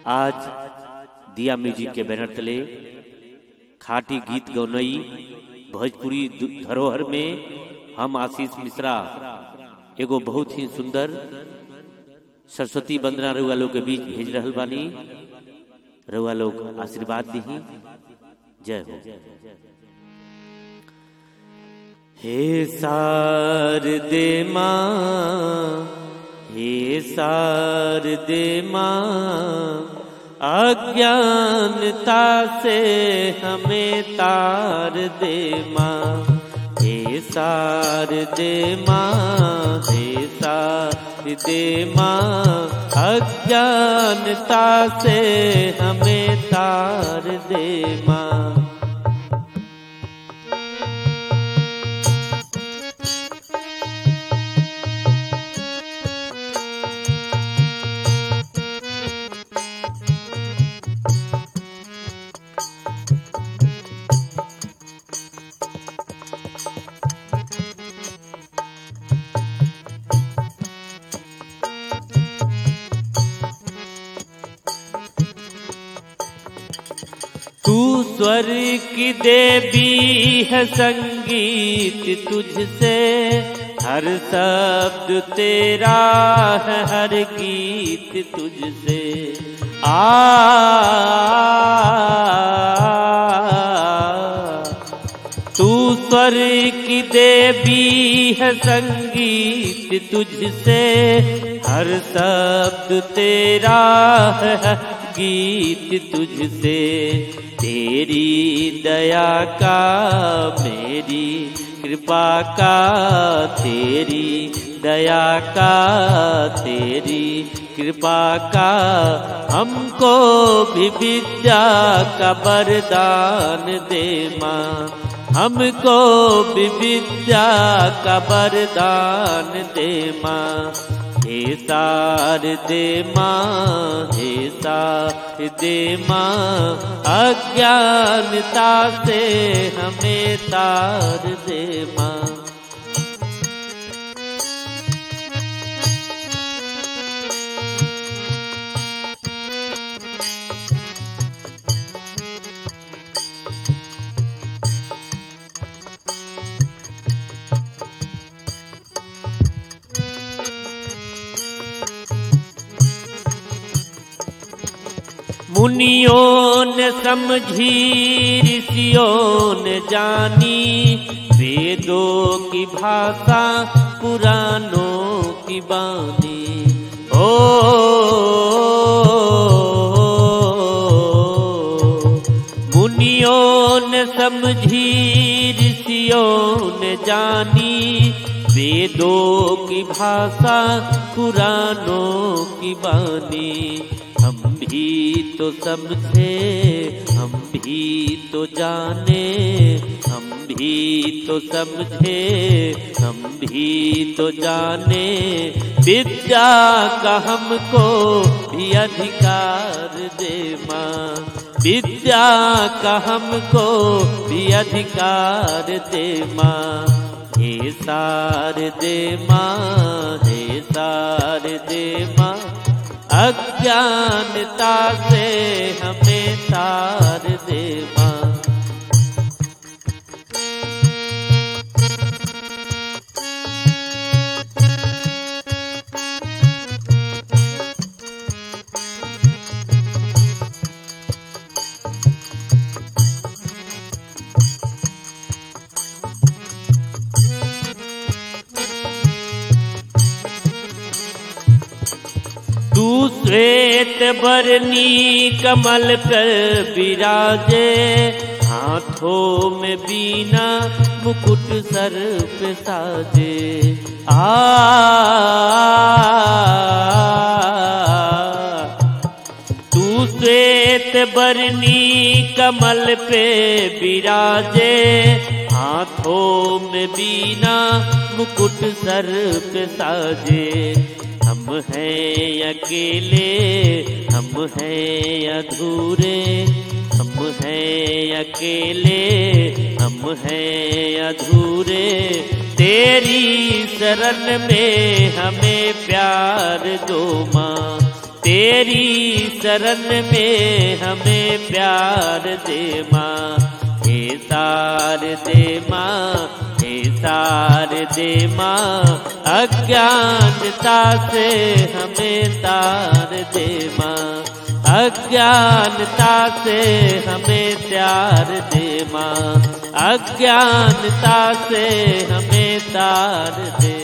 आज दिया म्यूजिक के बैनर तले खाटी गीत गौनई भोजपुरी धरोहर में हम आशीष मिश्रा एगो बहुत ही सुंदर सरस्वती वंदना रउआ लोग के बीच भेज रहल बानी। रउआ लोग आशीर्वाद दीही। जय हो। हे शारदे माँ, हे शारदे माँ, अज्ञानता से हमें तार दे माँ। हे शारदे माँ, हे शारदे माँ, अज्ञानता से हमें तार दे माँ। तू स्वर की देवी है, संगीत तुझसे, हर शब्द तेरा है, हर गीत तुझसे। तू स्वर की देवी है, संगीत तुझसे, हर शब्द तेरा है, गीत तुझसे। तेरी दया का, मेरी कृपा का, तेरी दया का, तेरी कृपा का, हमको भी विद्या का वरदान दे माँ। हमको भी विद्या का वरदान दे माँ। हे शारदे माँ, हे शारदे माँ, अज्ञानता से हमें तार दे माँ। मुनियों ने समझी, ऋषियों ने जानी, वेदों की भाषा, पुराणों की बानी। ओ मुनियों ने समझी, ऋषियों ने जानी, वेदों की भाषा, पुराणों की बानी। हम भी तो समझे, हम भी तो जाने, हम भी तो समझे, हम भी तो जाने, विद्या का हमको भी अधिकार दे माँ। विद्या का हमको भी अधिकार दे माँ। हे शारदे माँ, हे शारदे माँ, अज्ञानता से हमें तार दे माँ। तू श्वेत बरनी कमल पर विराजे, हाथों में बीना मुकुट सर पे साजे। तू श्वेत बरनी कमल पे विराजे, हाथों में बीना मुकुट सर पे साजे। हम हैं अकेले, हम हैं अधूरे, हम हैं अकेले, हम हैं अधूरे। तेरी शरण में हमें प्यार दो माँ। तेरी शरण में हमें प्यार दे माँ, हे तार दे माँ, हे तार दे माँ, अज्ञानता से हमें तार दे माँ, अज्ञानता से हमें त्यार दे माँ, अज्ञानता से हमें तार दे।